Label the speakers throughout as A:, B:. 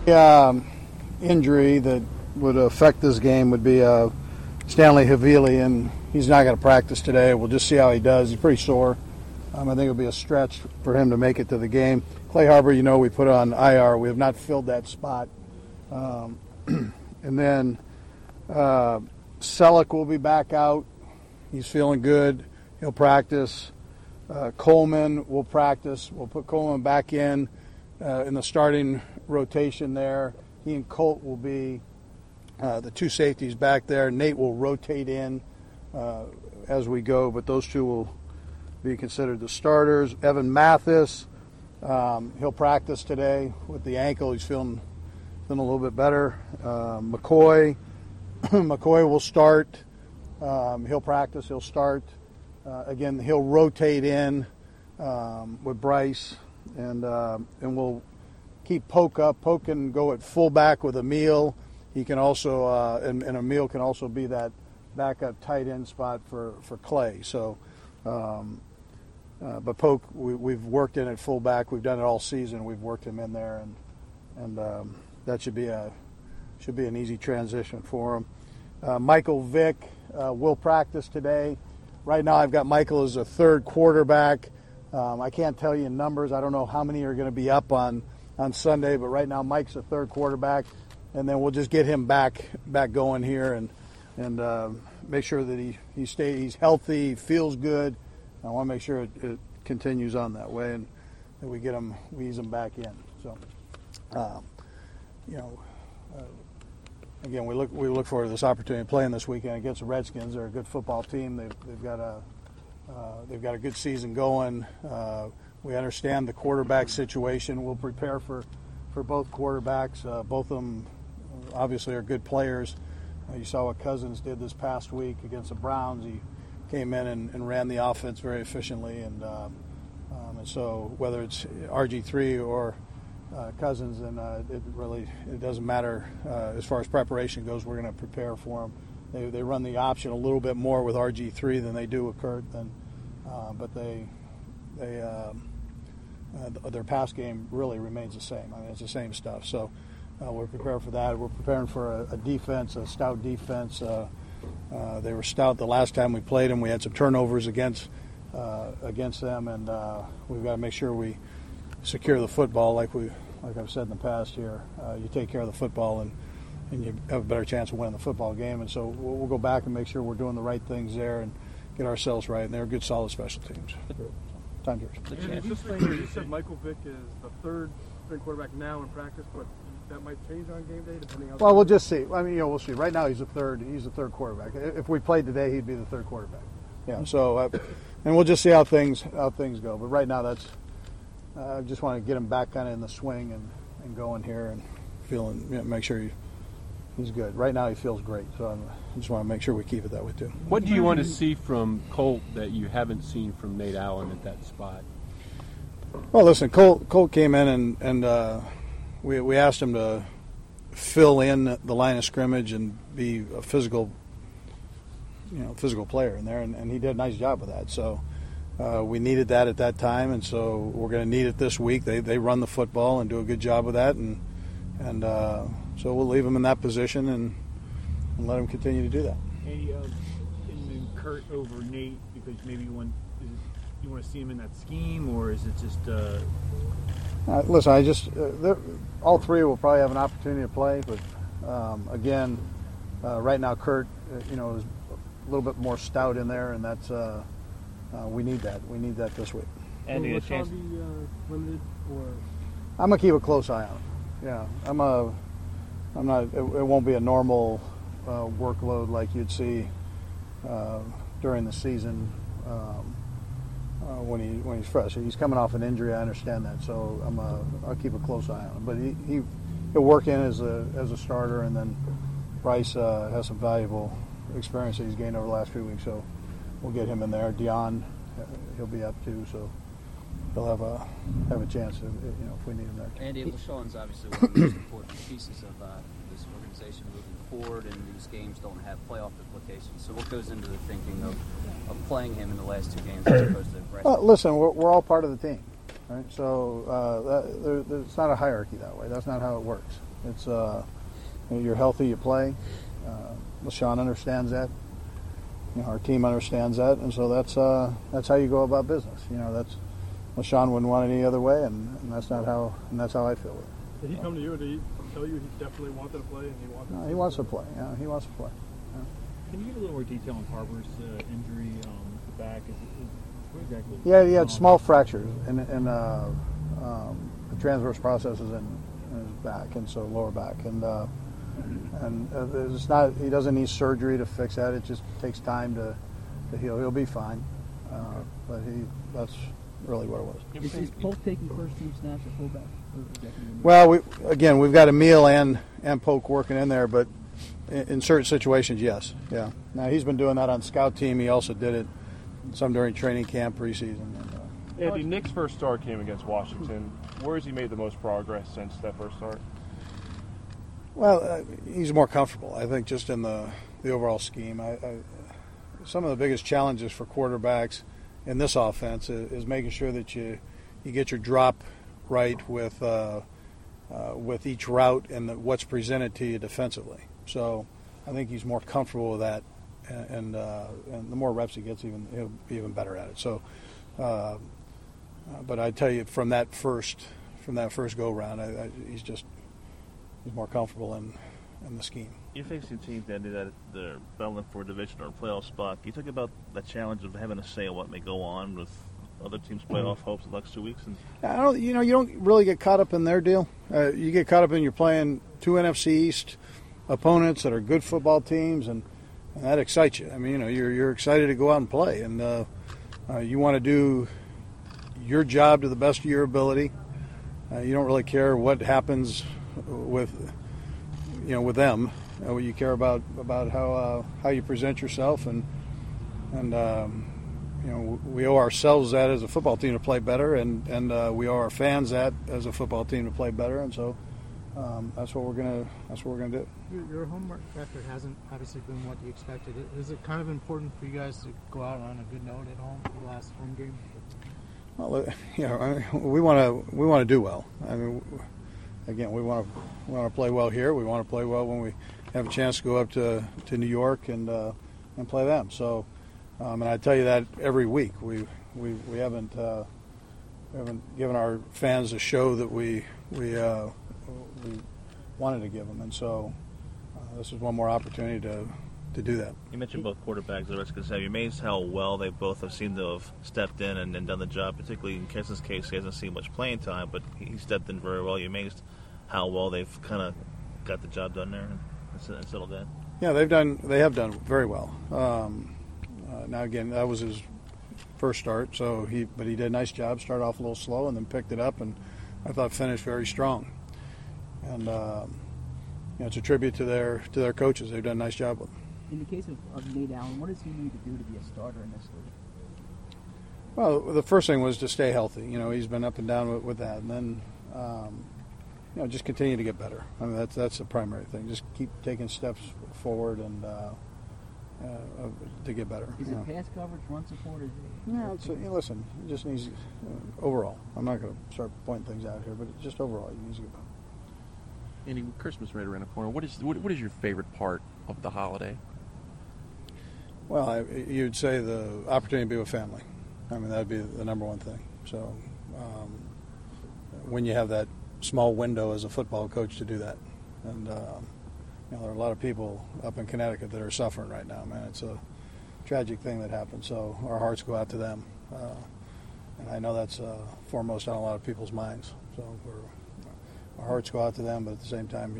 A: The injury that would affect this game would be Stanley Havili, and he's not going to practice today. We'll just see how he does. He's pretty sore. I think it'll be a stretch for him to make it to the game. Clay Harbor, we put on IR. We have not filled that spot. And then Selleck will be back out. He's feeling good. He'll practice. Coleman will practice. We'll put Coleman back in the starting rotation there. He and Colt will be the two safeties back there. Nate will rotate in as we go, but those two will be considered the starters. Evan Mathis, he'll practice today with the ankle. He's feeling a little bit better. McCoy will start. He'll practice. He'll start. Again, he'll rotate in with Bryce, and we'll keep Polk up. Polk can go at fullback with Emil. He can also, and Emil can also be that backup tight end spot for Clay. So, but Polk, we've worked in at fullback. We've done it all season. We've worked him in there, and that should be an easy transition for him. Michael Vick will practice today. Right now, I've got Michael as a third quarterback. I can't tell you numbers. I don't know how many are going to be up on Sunday, but right now Mike's a third quarterback, and then we'll just get him back going here and make sure that he's healthy, feels good. I want to make sure it continues on that way, and that we ease him back in. So, again, we look forward to this opportunity of playing this weekend against the Redskins. They're a good football team. They've got a good season going. We understand the quarterback situation. We'll prepare for both quarterbacks. Both of them obviously are good players. You saw what Cousins did this past week against the Browns. He came in and ran the offense very efficiently, and so whether it's RG3 or Cousins, and it doesn't matter as far as preparation goes. We're going to prepare for them. They run the option a little bit more with RG3 than they do with Kurt, but their pass game really remains the same. I mean, it's the same stuff. So we're prepared for that. We're preparing for a defense, a stout defense. They were stout the last time we played them. We had some turnovers against them, and we've got to make sure we secure the football like I've said in the past here. You take care of the football, and you have a better chance of winning the football game. And so we'll go back and make sure we're doing the right things there and get ourselves right. And they're good, solid special teams. Time yours.
B: You said Michael Vick is the third quarterback now in practice, but that might change on game day depending on.
A: Well, we'll just see. I mean, we'll see. Right now, he's the third quarterback. If we played today, he'd be the third quarterback. Yeah. So, and we'll just see how things go. But right now, that's. I just want to get him back kind of in the swing and going here and feeling, make sure he's good. Right now he feels great, so I just want to make sure we keep it that way too.
C: What do you want to see from Colt that you haven't seen from Nate Allen at that spot?
A: Well, listen, Colt came in and we asked him to fill in the line of scrimmage and be a physical player in there, and he did a nice job of that. So. We needed that at that time, and so we're going to need it this week. They run the football and do a good job of that, and so we'll leave him in that position and let him continue to do that.
D: Hey, in Kurt over Nate, because maybe you want to see him in that scheme, or is it just?
A: Listen, all three will probably have an opportunity to play, but again, right now Kurt, is a little bit more stout in there, and that's. We need that. We need that this week.
B: And will Sean be limited, or?
A: I'm gonna keep a close eye on him. Yeah, I'm not. It won't be a normal workload like you'd see during the season when he's fresh. He's coming off an injury. I understand that, so I'll keep a close eye on him. But he'll work in as a starter, and then Bryce has some valuable experience that he's gained over the last few weeks. So. We'll get him in there. Dion, he'll be up too, so he'll have a chance if we need him there.
E: Andy, LaShawn's obviously one of the most important pieces of this organization moving forward, and these games don't have playoff implications. So what goes into the thinking of playing him in the last two games as opposed to the rest?
A: Listen, we're all part of the team, right? So it's not a hierarchy that way. That's not how it works. It's you're healthy, you play. LaShawn understands that. Our team understands that, and so that's how you go about business. That's LaShawn wouldn't want it any other way, and that's not how I feel with it.
B: Did he come to you and did he tell you he definitely wanted to play and he wanted?
A: No, he wants to play. Yeah, he wants to play. Yeah.
D: Can you give a little more detail on Harbor's injury, the back? What exactly?
A: Yeah, he had small fractures, and the transverse processes in his back, and so lower back, and it's not. He doesn't need surgery to fix that. It just takes time to heal. He'll be fine, but that's really what it was.
F: Is Polk taking first team snaps at fullback?
A: Well, we've got Emil and Polk working in there, but in certain situations, yes, yeah. Now he's been doing that on scout team. He also did it some during training camp preseason.
G: Andy, Nick's first start came against Washington. Where has he made the most progress since that first start?
A: Well, he's more comfortable, I think, just in the overall scheme. Some of the biggest challenges for quarterbacks in this offense is making sure that you get your drop right with each route and what's presented to you defensively. So I think he's more comfortable with that, and the more reps he gets, he'll be even better at it. So, but I tell you, from that first go round, he's more comfortable in the scheme.
H: You're facing teams that they're battling for a division or a playoff spot. Can you talk about the challenge of having a say on what may go on with other teams' playoff hopes in the next 2 weeks?
A: You don't really get caught up in their deal. You get caught up in you're playing two NFC East opponents that are good football teams, and that excites you. I mean, you're excited to go out and play, and you want to do your job to the best of your ability. You don't really care what happens with them. You care about how you present yourself, and we owe ourselves that as a football team to play better, and we owe our fans that as a football team to play better, and so that's what we're gonna do.
B: Your home record hasn't obviously been what you expected. Is it kind of important for you guys to go out on a good note at home for the last home game?
A: Well, we want to do well. I mean, again, we want to play well here. We want to play well when we have a chance to go up to New York and play them. So, and I tell you that every week. We haven't given our fans a show that we wanted to give them, and so this is one more opportunity to do that.
H: You mentioned both quarterbacks the Redskins have. You're amazed how well they both have seemed to have stepped in and done the job, particularly in Kesson's case. He hasn't seen much playing time, but he stepped in very well. You're amazed how well they've kind of got the job done there and settled in.
A: Yeah, they have done very well. Now again, that was his first start, but he did a nice job. Started off a little slow and then picked it up, and I thought finished very strong. And it's a tribute to their coaches. They've done a nice job with him.
F: In the case of Nate Allen, what does he need to do to be a starter in this league?
A: Well, the first thing was to stay healthy. He's been up and down with that, and then just continue to get better. I mean, that's the primary thing. Just keep taking steps forward and to get better.
F: Is it pass coverage, run support?
A: No, listen. He just needs overall. I'm not going to start pointing things out here, but just overall, he needs to get better.
I: Andy, with Christmas right around the corner, what is your favorite part of the holiday?
A: Well, you'd say the opportunity to be with family. I mean, that'd be the number one thing. So when you have that small window as a football coach to do that, and there are a lot of people up in Connecticut that are suffering right now, man. It's a tragic thing that happened. So our hearts go out to them, and I know that's foremost on a lot of people's minds. So our hearts go out to them, but at the same time,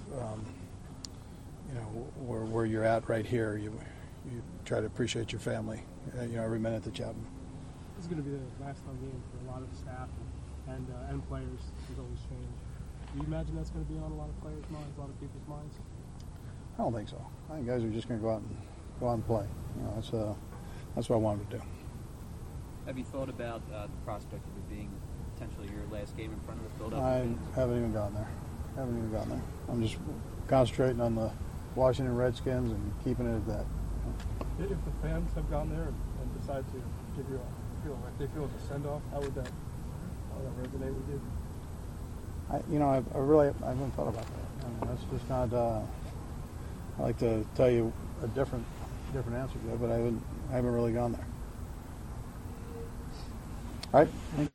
A: where you're at right here, you try to appreciate your family, every minute that you have them.
B: This is going to be the last home game for a lot of the staff and players. There's always change. Do you imagine that's going to be on a lot of players' minds, a lot of people's minds?
A: I don't think so. I think guys are just going to go out and play. That's what I wanted to do.
E: Have you thought about the prospect of it being potentially your last game in front of the Philadelphia
A: I
E: fans?
A: haven't even gone there. I'm just concentrating on the Washington Redskins and keeping it at that.
B: If the fans have gone there and decide to give you they feel it's a send-off, how would that resonate with you?
A: I haven't thought about that. That's just not. I like to tell you a different answer to it, but I haven't really gone there. All right.